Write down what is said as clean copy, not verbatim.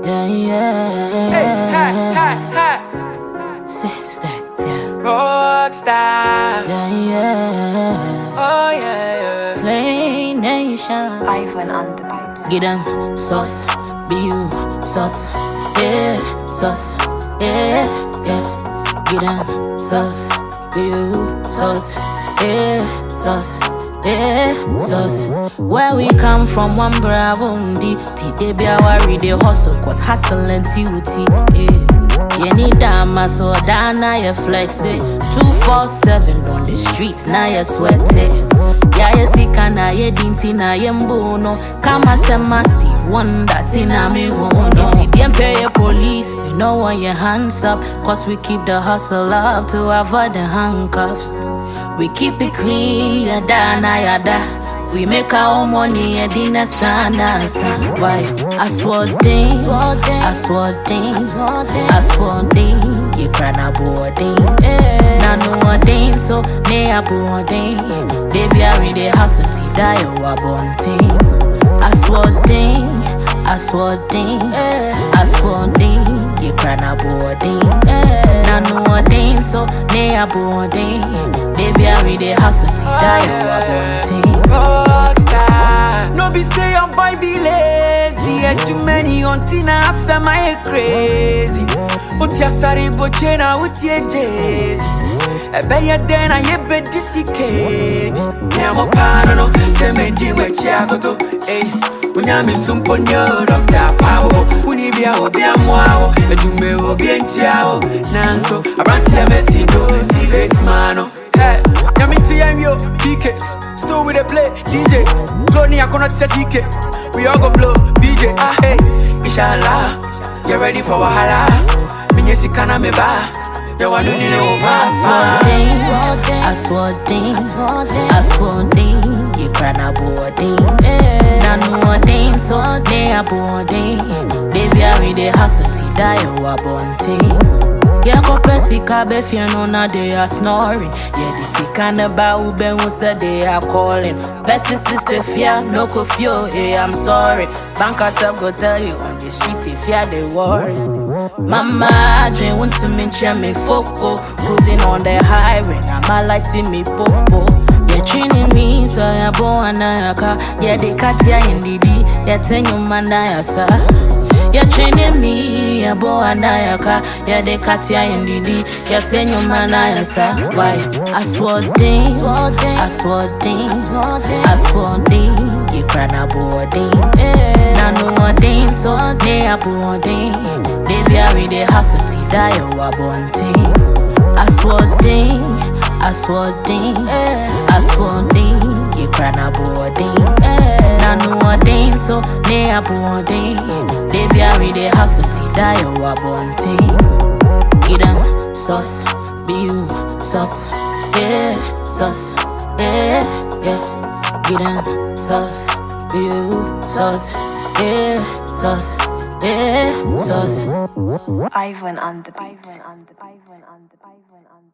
Yeah, yeah. Hey, ha, ha, ha. Sister, yeah. Rockstar. Yeah, yeah. Oh, yeah, yeah. Slay Nation. Ivan on the beats. Get them sauce, be you sauce, yeah, sauce, yeah, yeah. Get them sauce, be you sauce, yeah, sauce, yeah, sauce. Where we come from, one bravundi. Today be our the hustle, cause hustle and TUT, yeah. You need dama, so dana you flex it. 247 on the streets, now you sweat it. Yeah, you see, na ye dinti na ye mbono. Kama sema Steve Wonder, tina me wono. If you pay your police, we know want your hands up. Cause we keep the hustle up to avoid the handcuffs. We keep it clean, yada, yada. We make our own money, and dinner sana. Why? I swore ding, I swore ding, I swore ding. You cry na boarding. Na no ding, so ne a boarding. Baby, I read the hustle, ti die o a bunting. I swore ding, I swore ding, I swore ding. You cry na boarding. Na no ding, so ne a boarding. Baby, I read the hustle, ti die o a bunting. Rockstar. No be say your boy be lazy. And too many on Tina Asa my crazy. But ya sorry but chena with your Jay-Z. I bet ya then I bet this cake. Yeah, I'm a pano, say me di me chiagoto. Hey, when ya me sumpo nyo doctor power. Uni be a obi amwao. E do me obi entiao. Nanso, abranti ya mesido, si face mano. Hey, ya me yo, PK. Still with the play, DJ. Flow ni akona tse CK. We all go blow, BJ. Hey, inshallah, get ready for wahala. Minye sikana me ba. You want to need no pass. I swore ding, I swore ding. You cry na boarding. Na no ding, so ne a boarding. Baby, I read the hustle, ti die o a bunting. Yeah, go pesika be fear no na they are snoring. Yeah, this is kind of bad ube who said they are calling. Betty sister fear, no curfew, hey, I'm sorry. Bank herself go tell you on the street if fear they worry. Mama, I dream want to mention me foco. Cruising on the highway, now my lights in me popo. Yeah, training me, so ya bo anayaka. Yeah, they cut ya in the D, yeah, ten you manayasa. You're training me, ya bo anayaka. Yeah, they cut ya in the D. Yeah, ten your man answer. Why? I swore ding, I swore ding, I swore ding. You cry na boarding. Na no ding, so ne a boarding. Baby, I read the hustle, ti die o a bunting. I swore ding, I swore ding, I swore ding. You cry na boarding. Na no ding, so ne a boarding. Baby, I read the hustle, ti die o a bunting. Get them sauce, be you sauce, yeah, sauce, yeah, yeah. Get them sauce, be you sauce, yeah, sauce, yeah, sauce. Ivan on the beats.